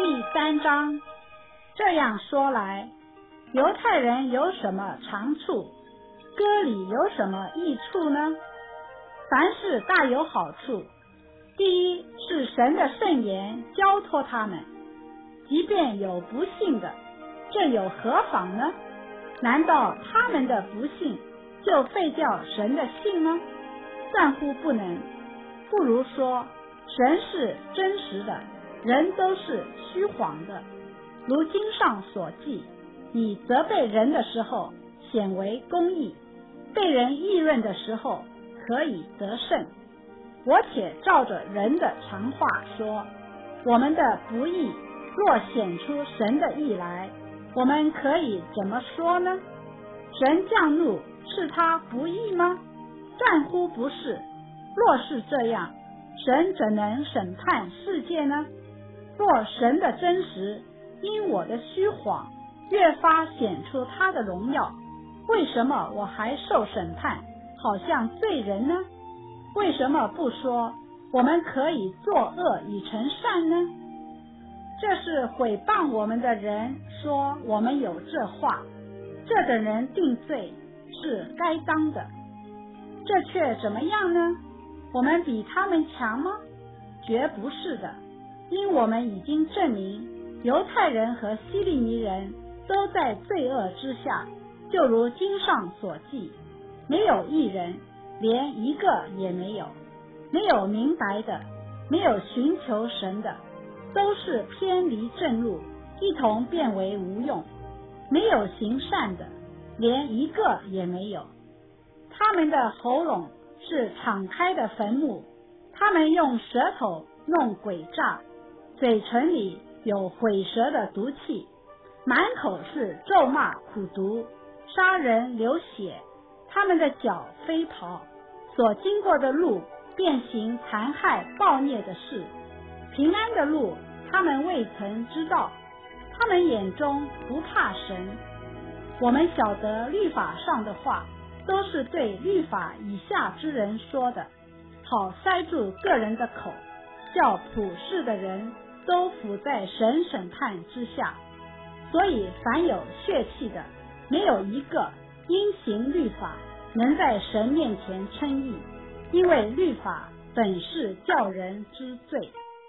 第3章。这样说来，犹太人有什么长处？割礼有什么益处呢？凡事大有好处。第一是神的圣言交托他们，即便有不信的，这有何妨呢？难道他们的不信就废掉神的信吗？断乎不能。不如说，神是真实的，人都是虚谎的。如经上所记，你责备人的时候显为公义，被人议论的时候可以得胜。我且照着人的常话说，我们的不义若显出神的义来，我们可以怎么说呢？神降怒是他不义吗？断乎不是。若是这样，神怎能审判世界呢？若神的真实因我的虚谎越发显出他的荣耀，为什么我还受审判，好像罪人呢？为什么不说我们可以作恶以成善呢？这是毁谤我们的人说我们有这话，这等人定罪是该当的。这却怎么样呢？我们比他们强吗？绝不是的，因我们已经证明犹太人和希利尼人都在罪恶之下，就如经上所记，没有一人，连一个也没有。没有明白的，没有寻求神的，都是偏离正路，一同变为无用。没有行善的，连一个也没有。他们的喉咙是敞开的坟墓，他们用舌头弄诡诈，嘴唇里有毁舌的毒气，满口是咒骂苦毒，杀人流血。他们的脚飞跑，所经过的路便行残害暴虐的事，平安的路他们未曾知道，他们眼中不怕神。我们晓得律法上的话都是对律法以下之人说的，好塞住个人的口，叫普世的人都伏在神审判之下。所以凡有血气的，没有一个因行律法能在神面前称义，因为律法本是叫人知罪。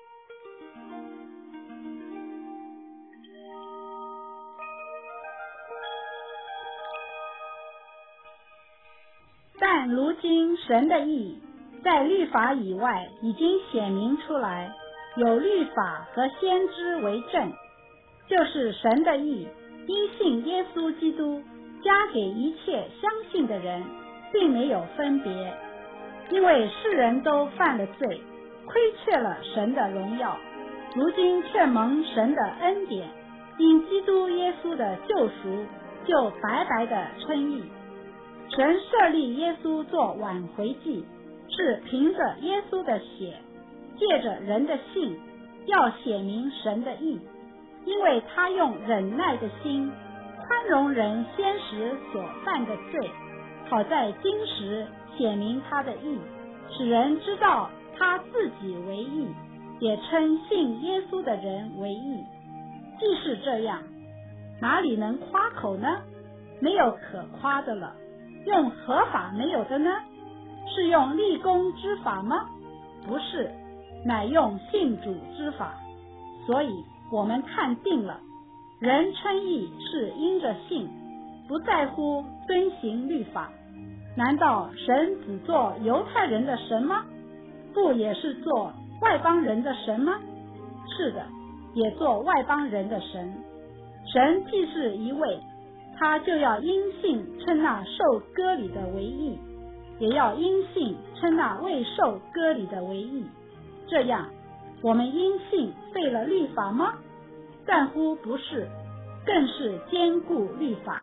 但如今神的义在律法以外已经显明出来，有律法和先知为证，就是神的义因信耶稣基督加给一切相信的人，并没有分别。因为世人都犯了罪，亏缺了神的荣耀，如今却蒙神的恩典，因基督耶稣的救赎，就白白的称义。神设立耶稣做挽回祭，是凭着耶稣的血，借着人的信，要显明神的义，因为他用忍耐的心宽容人先时所犯的罪，好在今时显明他的义，使人知道他自己为义，也称信耶稣的人为义。既是这样，哪里能夸口呢？没有可夸的了。用何法没有的呢？是用立功之法吗？不是，乃用信主之法。所以我们看定了，人称义是因着信，不在乎遵行律法。难道神只做犹太人的神吗？不也是做外邦人的神吗？是的，也做外邦人的神。神既是一位，他就要因信称那受割礼的为义，也要因信称那未受割礼的为义。这样，我们因信废了律法吗？断乎不是，更是坚固律法。